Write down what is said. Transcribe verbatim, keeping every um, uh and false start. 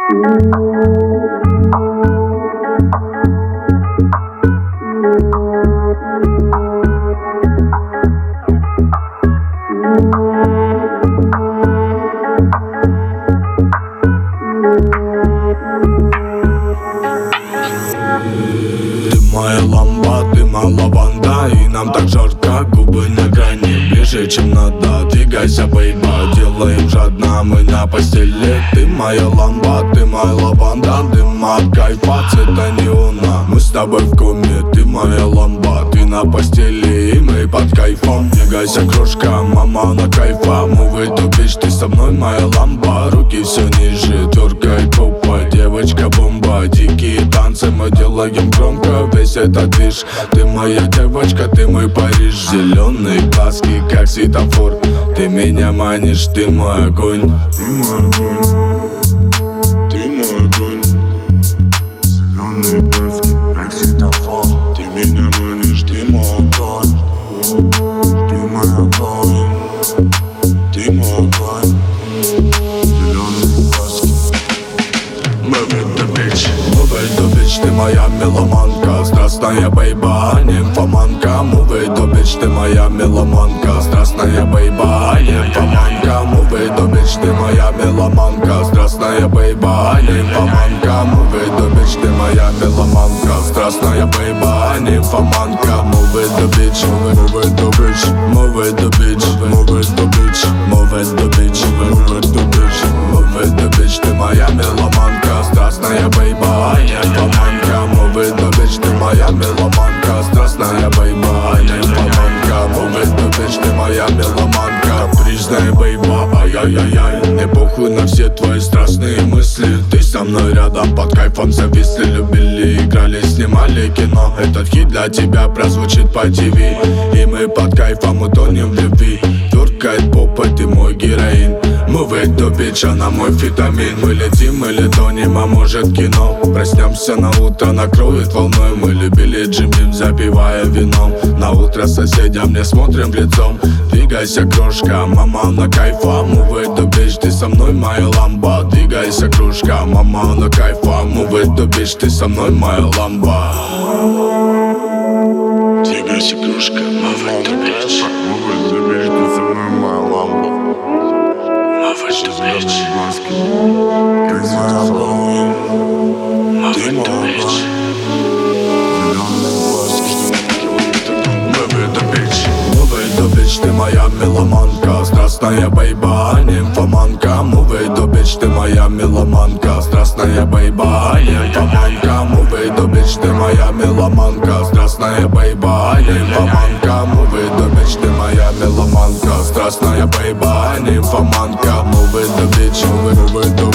Моя ламба, ты моя лаванда, и нам так жарко, губы на грани. Ближе, чем надо, двигайся, бейба. Делаем жадно, мы на постели. Ты моя ламба, ты моя лаванда, дым от кайфа, цвета неона. Мы с тобой в коме, ты моя ламба, ты на постели, и мы под кайфом. Двигайся, крошка, мама на кайфа. Move it to bitch, ты со мной, моя ламба. Руки все ниже, тверкай попа, девочка бомба. Дикие танцы мы делаем громко, весь этот движ. Ты моя девочка, ты мой Париж. Зеленые глазки, как светофор. Ты меня манишь, ты мой огонь. Ты мой огонь. Ты мой огонь. Зеленые глазки, как светофор. Ты меня манишь, ты мой огонь. Ты мой огонь. Ты мой огонь. Зеленые глазки. Move it to bitch, move it to bitch, ты моя меломанка, страстная бейба, нимфоманка. Move it to bitch, ты моя меломанка, страстная бейба, нимфоманка. Move it to bitch, ты моя меломанка, страстная бейба, нимфоманка. Move it to bitch, ты моя меломанка, страстная бейба, нимфоманка. Move it to bitch, move it to bitch, move it to bitch, move it to bitch, move it to bitch, move it to bitch, move it to bitch, ты моя меломанка, страстная бейба, нимфоманка. Move it to bitch, ты моя меломанка, страстная бейба, нимфоманка. Move it to bitch, ты моя меломанка, капризная бейба, ай-яй-яй-яй. Не похуй на все твои страстные мысли. Ты со мной рядом, под кайфом зависли. Любили, играли, снимали кино. Этот хит для тебя прозвучит по ТВ. И мы под кайфом утонем в любви. Тверкает попа, ты мой героин. Move it to bitch, она мой витамин. Мы летим или тонем, а может кино. Проснемся на утро, накроет волной. Мы любили джимим, запивая вином. На утро соседям не смотрим в лицом. Двигайся, крошка, мама на кайфа. Move it to bitch, ты со мной, моя ламба. Двигайся, крошка, мама на кайфа. Move it to bitch, ты со мной, моя ламба. Двигайся, крошка, move it to bitch. Move it to bitch, ты со мной, моя ламба. Move it to bitch, Как светофор. move it to bitch. Move it to bitch, move it to bitch, ты моя меломанка, страстная бейба, нимфоманка. Move it to bitch, ты моя меломанка, страстная бейба, нимфоманка. Move it to bitch, ты моя меломанка, страстная бейба, нимфоманка. Move it to bitch, ты моя меломанка, страстная бейба, нимфоманка. Move it to bitch, move it, move it to